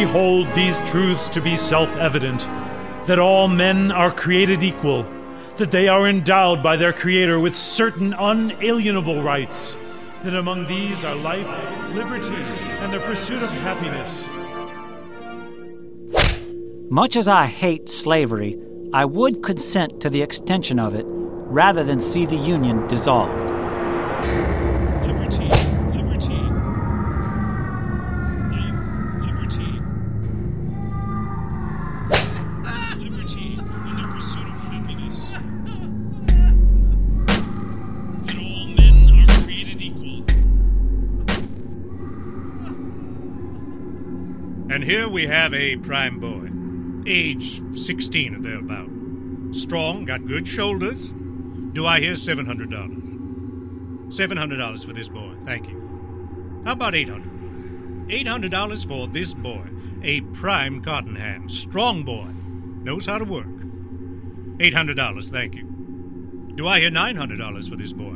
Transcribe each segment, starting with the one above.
hold these truths to be self-evident, that all men are created equal, that they are endowed by their Creator with certain unalienable rights, that among these are life, liberty, and the pursuit of happiness. Much as I hate slavery, I would consent to the extension of it rather than see the Union dissolved. Liberty, liberty. Life, liberty. Liberty and the pursuit of happiness. That all men are created equal. And here we have a prime boy, age 16 or thereabout. Strong, got good shoulders. Do I hear $700? $700 for this boy, thank you. How about $800? $800 for this boy, a prime cotton hand, strong boy, knows how to work. $800, thank you. Do I hear $900 for this boy?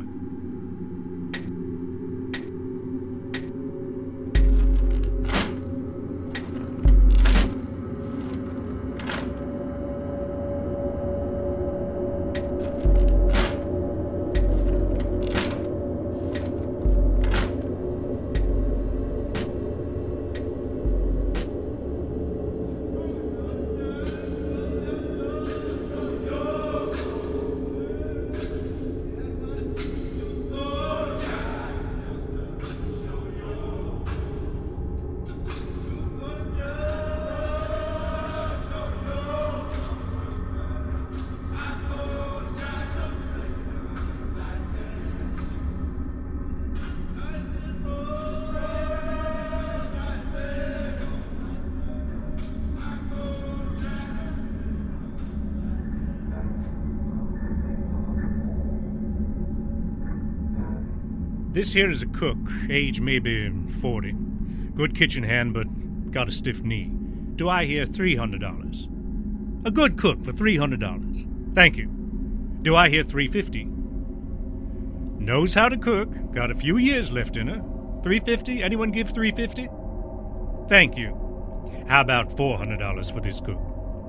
This here is a cook, age maybe 40. Good kitchen hand, but got a stiff knee. Do I hear $300? A good cook for $300. Thank you. Do I hear $350? Knows how to cook, got a few years left in her. $350? Anyone give $350? Thank you. How about $400 for this cook?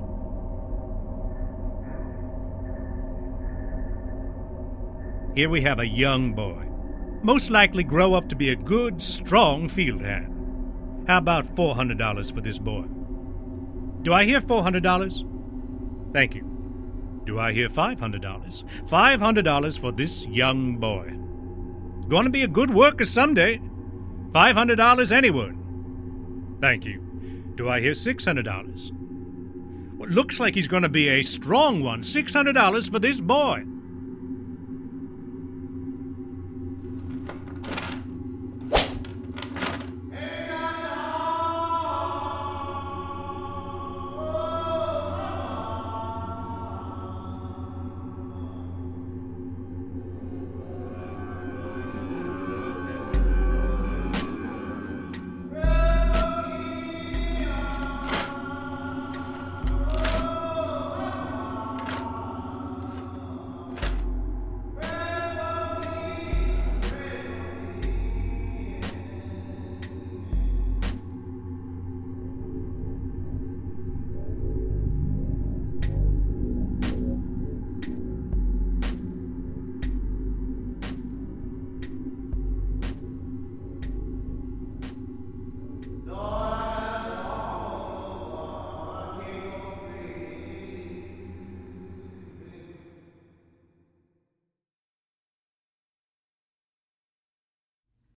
Here we have a young boy. Most likely grow up to be a good, strong field hand. How about $400 for this boy? Do I hear $400? Thank you. Do I hear $500? $500 for this young boy. Gonna be a good worker someday. $500 anyone. Thank you. Do I hear $600? Well, looks like he's gonna be a strong one. $600 for this boy.